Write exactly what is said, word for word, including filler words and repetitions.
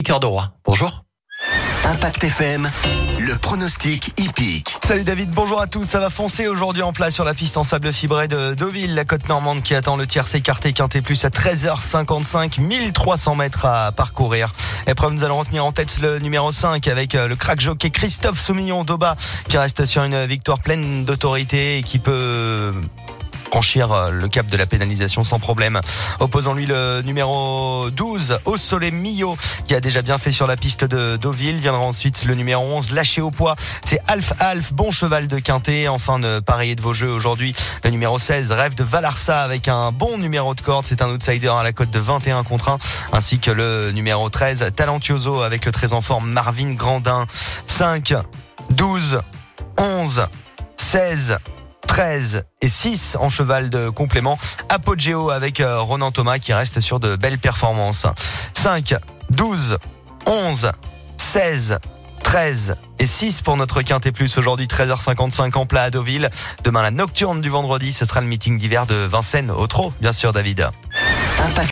Cœur de Roi. Bonjour. Impact F M, le pronostic hippique. Salut David, bonjour à tous. Ça va foncer aujourd'hui en plat sur la piste en sable fibré de Deauville, la côte normande qui attend le tiercé écarté quinté plus à treize heures cinquante-cinq, mille trois cents mètres à parcourir. Épreuve, nous allons retenir en tête le numéro cinq avec le crack jockey Christophe Soumillon d'Auba qui reste sur une victoire pleine d'autorité et qui peut franchir le cap de la pénalisation sans problème. Opposons-lui le numéro douze, Au Soleil Millau, qui a déjà bien fait sur la piste de Deauville. Viendra ensuite le numéro onze, Lâché au poids. C'est Alf Alf, bon cheval de quintet. Enfin, de pareiller de vos jeux aujourd'hui. Le numéro seize, Rêve de Valarsa, avec un bon numéro de corde. C'est un outsider à la cote de vingt et un contre un. Ainsi que le numéro treize, Talentuoso, avec le très en forme Marvin Grandin. cinq, douze, onze, seize, treize et six en cheval de complément. Apogeo avec Ronan Thomas qui reste sur de belles performances. cinq, douze, onze, seize, treize et six pour notre quintet plus. Aujourd'hui treize heures cinquante-cinq en plat à Deauville. Demain la nocturne du vendredi, ce sera le meeting d'hiver de Vincennes au trot, bien sûr David. Impact